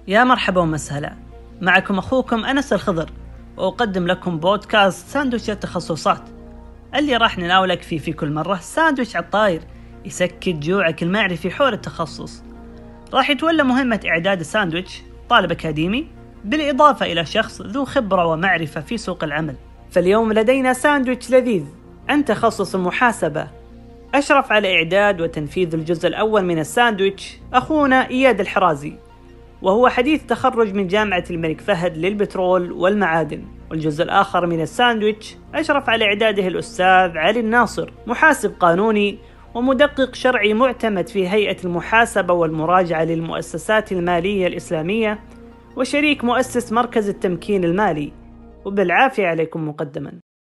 يا مرحبا ومسهلا، معكم أخوكم أنس الخضر، وأقدم لكم بودكاست ساندويتش التخصصات اللي راح نناولك فيه في كل مرة ساندويتش عالطاير يسكت جوعك المعرفي حول التخصص. راح يتولى مهمة إعداد الساندويتش طالب أكاديمي، بالإضافة إلى شخص ذو خبرة ومعرفة في سوق العمل. فاليوم لدينا ساندويتش لذيذ عن تخصص المحاسبة. أشرف على إعداد وتنفيذ الجزء الأول من الساندويتش أخونا إياد الحرازي، وهو حديث تخرج من جامعة الملك فهد للبترول والمعادن. والجزء الآخر من الساندويتش أشرف على إعداده الأستاذ علي الناصر، محاسب قانوني ومدقق شرعي معتمد في هيئة المحاسبة والمراجعة للمؤسسات المالية الإسلامية، وشريك مؤسس مركز التمكين المالي. وبالعافية عليكم مقدما.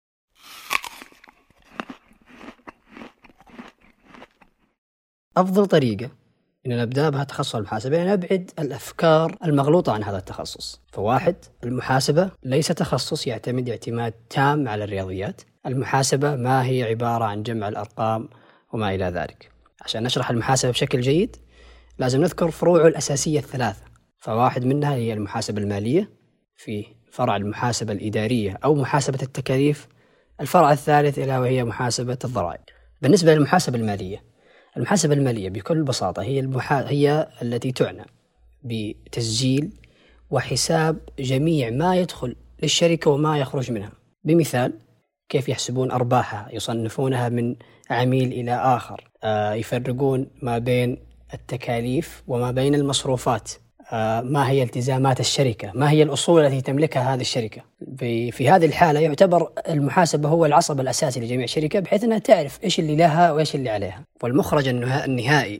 أفضل طريقة إن نبدأ بها تخصص المحاسبة يعني نبعد الأفكار المغلوطة عن هذا التخصص. فواحد، المحاسبة ليس تخصص يعتمد اعتماد تام على الرياضيات. المحاسبة ما هي عبارة عن جمع الأرقام وما إلى ذلك. عشان نشرح المحاسبة بشكل جيد لازم نذكر فروعه الأساسية الثلاثة. فواحد منها هي المحاسبة المالية، في فرع المحاسبة الإدارية أو محاسبة التكاليف. الفرع الثالث إلى وهي محاسبة الضرائب. بالنسبة للمحاسبة المالية بكل بساطة هي التي تعنى بتسجيل وحساب جميع ما يدخل للشركة وما يخرج منها. بمثال، كيف يحسبون أرباحها، يصنفونها من عميل إلى آخر، يفرقون ما بين التكاليف وما بين المصروفات، ما هي التزامات الشركة، ما هي الأصول التي تملكها هذه الشركة. في هذه الحالة يعتبر المحاسبة هو العصب الأساسي لجميع شركة، بحيث أنها تعرف إيش اللي لها وإيش اللي عليها. والمخرج النهائي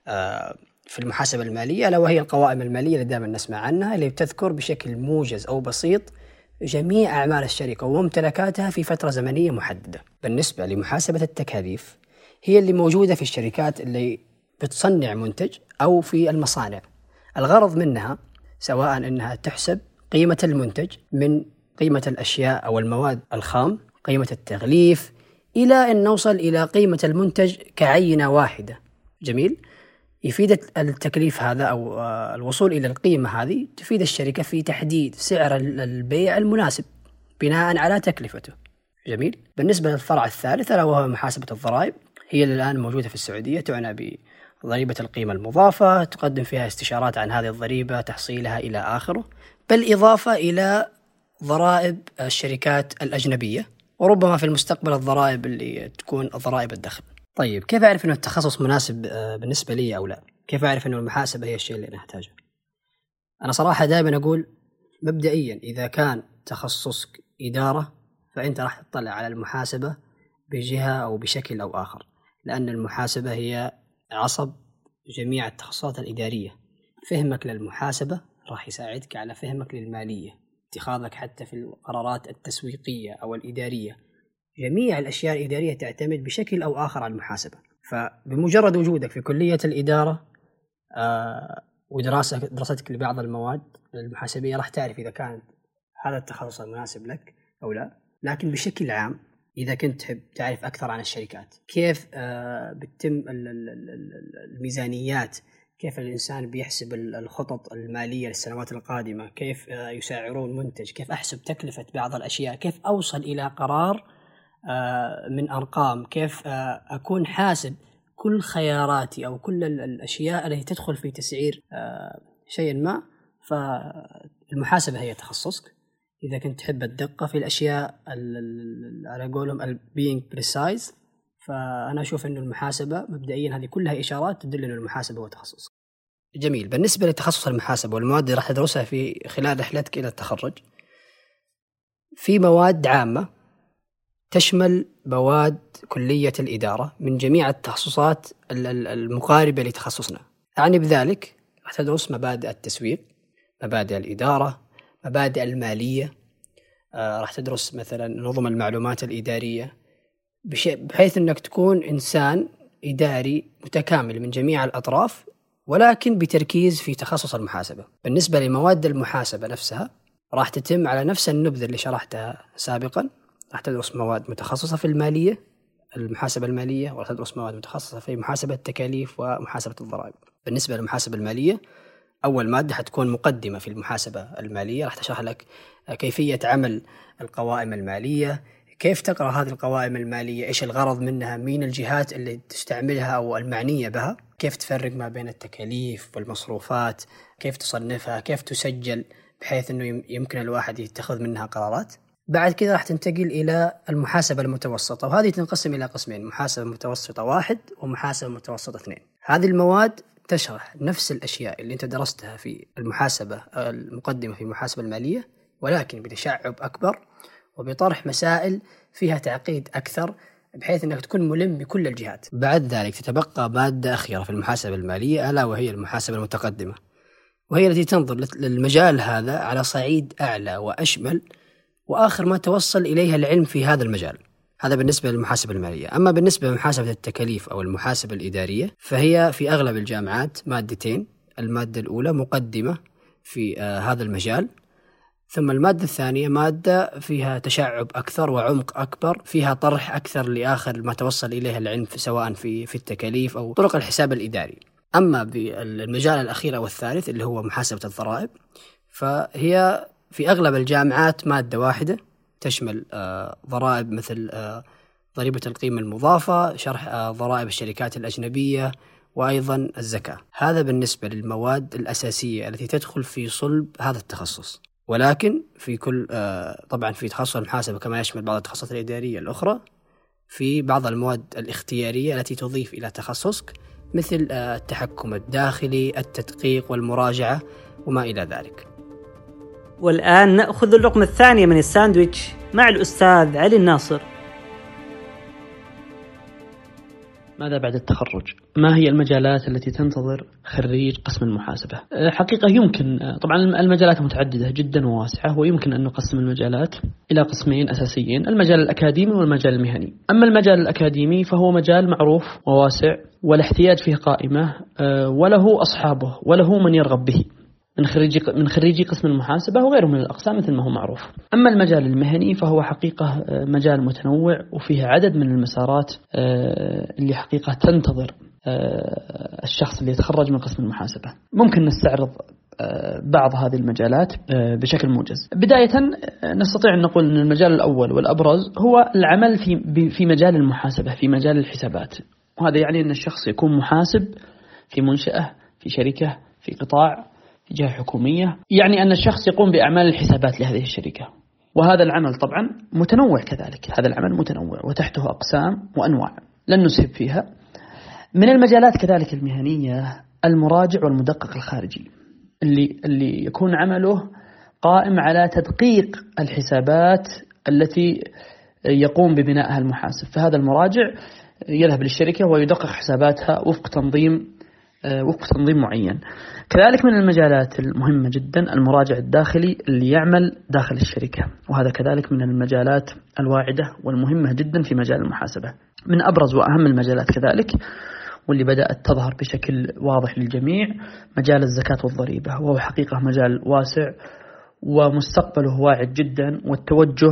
في المحاسبة المالية ألا وهي القوائم المالية اللي دائما نسمع عنها، اللي بتذكر بشكل موجز أو بسيط جميع أعمال الشركة وممتلكاتها في فترة زمنية محددة. بالنسبة لمحاسبة التكاليف هي اللي موجودة في الشركات اللي بتصنع منتج أو في المصانع. الغرض منها سواء أنها تحسب قيمة المنتج من قيمة الأشياء أو المواد الخام، قيمة التغليف، إلى أن نوصل إلى قيمة المنتج كعينة واحدة. جميل. يفيد التكليف هذا أو الوصول إلى القيمة هذه تفيد الشركة في تحديد سعر البيع المناسب بناء على تكلفته. جميل. بالنسبة للفرع الثالث وهو محاسبة الضرائب، هي اللي الآن موجودة في السعودية، تعنى بضريبة القيمة المضافة، تقدم فيها استشارات عن هذه الضريبة، تحصيلها إلى آخره، بالإضافة إلى ضرائب الشركات الأجنبية، وربما في المستقبل الضرائب اللي تكون ضرائب الدخل. طيب، كيف أعرف أنه التخصص مناسب بالنسبة لي أو لا؟ كيف أعرف أنه المحاسبة هي الشيء اللي أنا أحتاجه؟ أنا صراحة دائما أقول مبدئيا إذا كان تخصصك إدارة فأنت راح تطلع على المحاسبة بجهة أو بشكل أو آخر، لأن المحاسبة هي عصب جميع التخصصات الإدارية. فهمك للمحاسبة راح يساعدك على فهمك للمالية، اتخاذك حتى في القرارات التسويقية أو الإدارية. جميع الأشياء الإدارية تعتمد بشكل أو آخر على المحاسبة. فبمجرد وجودك في كلية الإدارة ودراستك لبعض المواد المحاسبية راح تعرف إذا كان هذا التخصص المناسب لك أو لا. لكن بشكل عام إذا كنت تحب تعرف أكثر عن الشركات، كيف بتتم الميزانيات، كيف الإنسان بيحسب الخطط المالية للسنوات القادمة، كيف يسعرون منتج، كيف أحسب تكلفة بعض الأشياء، كيف أوصل إلى قرار من أرقام، كيف أكون حاسب كل خياراتي أو كل الأشياء التي تدخل في تسعير شيء ما، فالمحاسبة هي تخصصك. إذا كنت تحب الدقة في الأشياء على قولهم being precise، فأنا أشوف أن المحاسبة مبدئيا هذه كلها إشارات تدل أن المحاسبة هو تخصص. جميل. بالنسبة لتخصص المحاسبة والمواد اللي راح تدرسها في خلال رحلتك إلى التخرج، في مواد عامة تشمل مواد كلية الإدارة من جميع التخصصات المقاربة لتخصصنا. أعني بذلك راح تدرس مبادئ التسويق، مبادئ الإدارة، مبادئ المالية، راح تدرس مثلا نظم المعلومات الإدارية، بحيث أنك تكون إنسان إداري متكامل من جميع الأطراف، ولكن بتركيز في تخصص المحاسبة. بالنسبة لمواد المحاسبة نفسها راح تتم على نفس النبذة اللي شرحتها سابقا. راح تدرس مواد متخصصة في المالية، المحاسبة المالية، وراح تدرس مواد متخصصة في محاسبة التكاليف ومحاسبة الضرائب. بالنسبة للمحاسبة المالية أول مادة حتكون مقدمة في المحاسبة المالية، راح تشرح لك كيفية عمل القوائم المالية، كيف تقرأ هذه القوائم المالية، إيش الغرض منها، مين الجهات اللي تستعملها أو المعنية بها، كيف تفرق ما بين التكاليف والمصروفات، كيف تصنفها، كيف تسجل بحيث أنه يمكن الواحد يتخذ منها قرارات. بعد كده راح تنتقل إلى المحاسبة المتوسطة، وهذه تنقسم إلى قسمين: محاسبة متوسطة 1 ومحاسبة متوسطة 2. هذه المواد تشرح نفس الأشياء اللي أنت درستها في المحاسبة المقدمة في المحاسبة المالية، ولكن بتشعب أكبر وبطرح مسائل فيها تعقيد أكثر بحيث أنك تكون ملم بكل الجهات. بعد ذلك تتبقى مادة أخيرة في المحاسبة المالية، ألا وهي المحاسبة المتقدمة، وهي التي تنظر للمجال هذا على صعيد أعلى وأشمل، وآخر ما توصل إليها العلم في هذا المجال. هذا بالنسبة للمحاسبة المالية. أما بالنسبة لمحاسبة التكاليف أو المحاسبة الإدارية فهي في أغلب الجامعات مادتين: المادة الأولى مقدمة في هذا المجال، ثم المادة الثانية مادة فيها تشعب أكثر وعمق أكبر، فيها طرح أكثر لآخر ما توصل إليها العلم سواء في التكاليف أو طرق الحساب الإداري. أما بالمجال الأخير أو الثالث اللي هو محاسبة الضرائب، فهي في أغلب الجامعات مادة واحدة تشمل ضرائب مثل ضريبة القيمة المضافة، شرح ضرائب الشركات الأجنبية، وأيضا الزكاة. هذا بالنسبة للمواد الأساسية التي تدخل في صلب هذا التخصص. ولكن في كل طبعا في تخصص المحاسبة كما يشمل بعض التخصصات الإدارية الأخرى في بعض المواد الاختيارية التي تضيف إلى تخصصك، مثل التحكم الداخلي، التدقيق والمراجعة وما إلى ذلك. والآن نأخذ اللقمة الثانية من الساندويتش مع الأستاذ علي الناصر. ماذا بعد التخرج؟ ما هي المجالات التي تنتظر خريج قسم المحاسبة؟ حقيقة يمكن، طبعا المجالات متعددة جدا وواسعة، ويمكن أن نقسم المجالات إلى قسمين أساسيين: المجال الأكاديمي والمجال المهني. أما المجال الأكاديمي فهو مجال معروف وواسع والاحتياج فيه قائمة، وله أصحابه وله من يرغب به من خريجي قسم المحاسبة وغيره من الأقسام مثل ما هو معروف. أما المجال المهني فهو حقيقة مجال متنوع وفيه عدد من المسارات اللي حقيقة تنتظر الشخص اللي يتخرج من قسم المحاسبة. ممكن نستعرض بعض هذه المجالات بشكل موجز. بداية نستطيع أن نقول أن المجال الأول والأبرز هو العمل في مجال المحاسبة، في مجال الحسابات، وهذا يعني أن الشخص يكون محاسب في منشأة، في شركة، في قطاع، في جهة حكومية، يعني أن الشخص يقوم بأعمال الحسابات لهذه الشركة. وهذا العمل طبعا متنوع كذلك، هذا العمل متنوع وتحته أقسام وأنواع لن نسهب فيها. من المجالات كذلك المهنية المراجع والمدقق الخارجي، اللي يكون عمله قائم على تدقيق الحسابات التي يقوم ببنائها المحاسب. فهذا المراجع يذهب للشركة ويدقق حساباتها وفق تنظيم معين. كذلك من المجالات المهمة جدا المراجع الداخلي اللي يعمل داخل الشركة، وهذا كذلك من المجالات الواعدة والمهمة جدا في مجال المحاسبة. من أبرز وأهم المجالات كذلك واللي بدأت تظهر بشكل واضح للجميع مجال الزكاة والضريبة، وهو حقيقة مجال واسع ومستقبله واعد جدا، والتوجه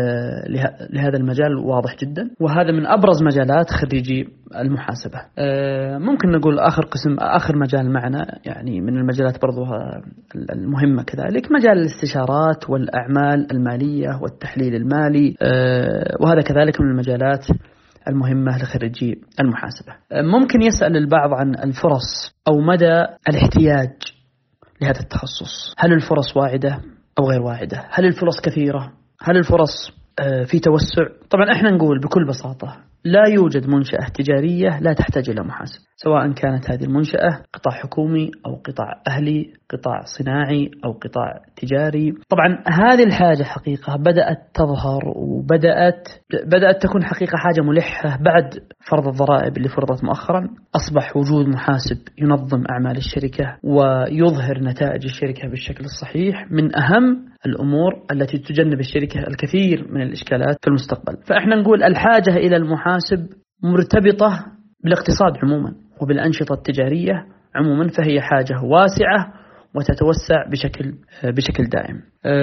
لهذا المجال واضح جدا، وهذا من أبرز مجالات خريجي المحاسبة. ممكن نقول آخر مجال معنا يعني من المجالات برضو المهمة كذلك مجال الاستشارات والأعمال المالية والتحليل المالي، وهذا كذلك من المجالات المهمة لخريجي المحاسبة. ممكن يسأل البعض عن الفرص أو مدى الاحتياج لهذا التخصص، هل الفرص واعدة أو غير واعدة؟ هل الفرص كثيرة؟ هل الفرص في توسع؟ طبعا احنا نقول بكل بساطة لا يوجد منشأة تجارية لا تحتاج إلى محاسب، سواء كانت هذه المنشأة قطاع حكومي أو قطاع أهلي، قطاع صناعي أو قطاع تجاري. طبعا هذه الحاجة حقيقة بدأت تظهر وبدأت تكون حقيقة حاجة ملحة بعد فرض الضرائب اللي فرضت مؤخرا. أصبح وجود محاسب ينظم أعمال الشركة ويظهر نتائج الشركة بالشكل الصحيح من أهم الأمور التي تجنب الشركة الكثير من الإشكالات في المستقبل. فإحنا نقول الحاجة إلى المحاسب مرتبطة بالاقتصاد عموما وبالأنشطة التجارية عموما، فهي حاجة واسعة وتتوسع بشكل دائم.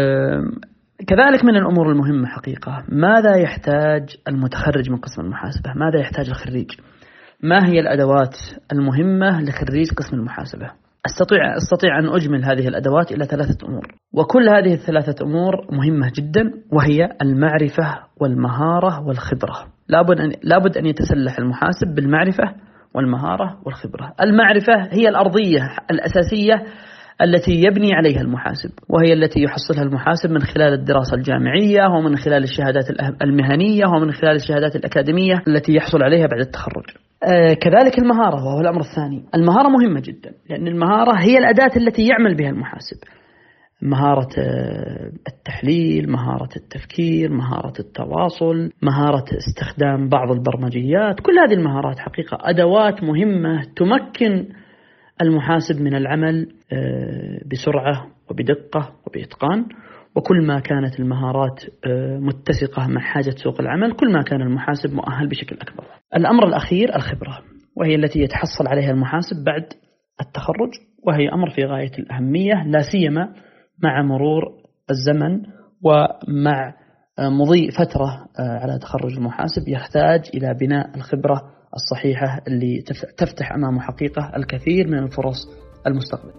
كذلك من الأمور المهمة حقيقة ماذا يحتاج المتخرج من قسم المحاسبة، ماذا يحتاج الخريج، ما هي الأدوات المهمة لخريج قسم المحاسبة. أستطيع أن أجمل هذه الأدوات إلى 3 أمور، وكل هذه ال3 أمور مهمة جدا، وهي المعرفة والمهارة والخبرة. لابد أن يتسلح المحاسب بالمعرفة والمهارة والخبرة. المعرفة هي الأرضية الأساسية التي يبني عليها المحاسب، وهي التي يحصلها المحاسب من خلال الدراسة الجامعية ومن خلال الشهادات المهنية ومن خلال الشهادات الأكاديمية التي يحصل عليها بعد التخرج. كذلك المهارة، وهو الأمر الثاني. المهارة مهمة جدا، لأن المهارة هي الأداة التي يعمل بها المحاسب. مهارة التحليل، مهارة التفكير، مهارة التواصل، مهارة استخدام بعض البرمجيات. كل هذه المهارات حقيقة أدوات مهمة تمكن المحاسب من العمل بسرعة وبدقة وبإتقان. وكل ما كانت المهارات متسقة مع حاجة سوق العمل، كل ما كان المحاسب مؤهل بشكل أكبر. الأمر الأخير الخبرة، وهي التي يتحصل عليها المحاسب بعد التخرج، وهي أمر في غاية الأهمية، لا سيما مع مرور الزمن ومع مضي فترة على تخرج المحاسب. يحتاج إلى بناء الخبرة الصحيحة اللي تفتح أمامه حقيقة الكثير من الفرص المستقبل.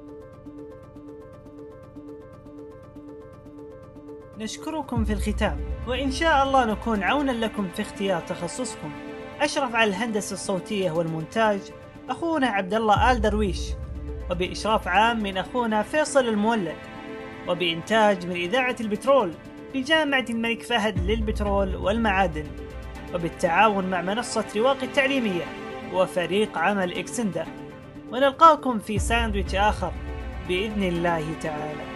نشكركم في الختام، وإن شاء الله نكون عونا لكم في اختيار تخصصكم. أشرف على الهندسة الصوتية والمونتاج أخونا عبد الله آل درويش، وبإشراف عام من أخونا فيصل المولد، وبإنتاج من إذاعة البترول بجامعة الملك فهد للبترول والمعادن، وبالتعاون مع منصة رواق التعليمية وفريق عمل إكسندر. ونلقاكم في ساندويتش آخر بإذن الله تعالى.